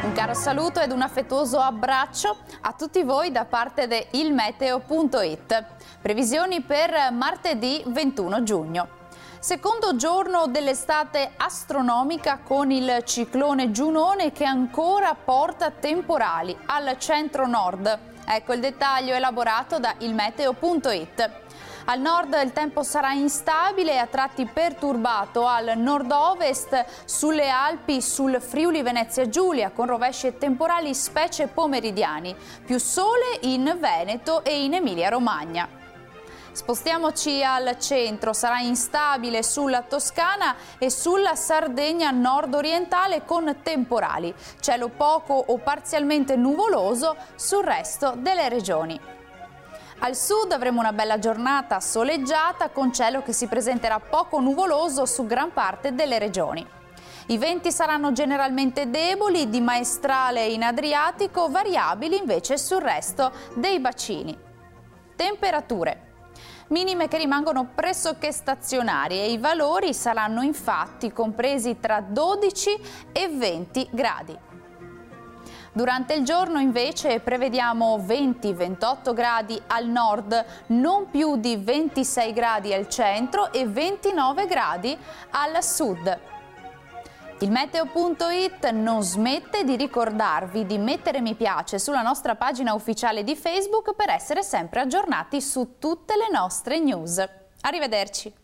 Un caro saluto ed un affettuoso abbraccio a tutti voi da parte di ilmeteo.it. Previsioni per martedì 21 giugno. Secondo giorno dell'estate astronomica con il ciclone Giunone che ancora porta temporali al centro-nord. Ecco il dettaglio elaborato da ilmeteo.it. Al nord il tempo sarà instabile e a tratti perturbato al nord-ovest, sulle Alpi, sul Friuli Venezia Giulia, con rovesci e temporali specie pomeridiani. Più sole in Veneto e in Emilia Romagna. Spostiamoci al centro, sarà instabile sulla Toscana e sulla Sardegna nord-orientale con temporali. Cielo poco o parzialmente nuvoloso sul resto delle regioni. Al sud avremo una bella giornata soleggiata con cielo che si presenterà poco nuvoloso su gran parte delle regioni. I venti saranno generalmente deboli, di maestrale in Adriatico, variabili invece sul resto dei bacini. Temperature. Minime che rimangono pressoché stazionarie e i valori saranno infatti compresi tra 12 e 20 gradi. Durante il giorno invece prevediamo 20-28 gradi al nord, non più di 26 gradi al centro e 29 gradi al sud. Il meteo.it non smette di ricordarvi di mettere mi piace sulla nostra pagina ufficiale di Facebook per essere sempre aggiornati su tutte le nostre news. Arrivederci!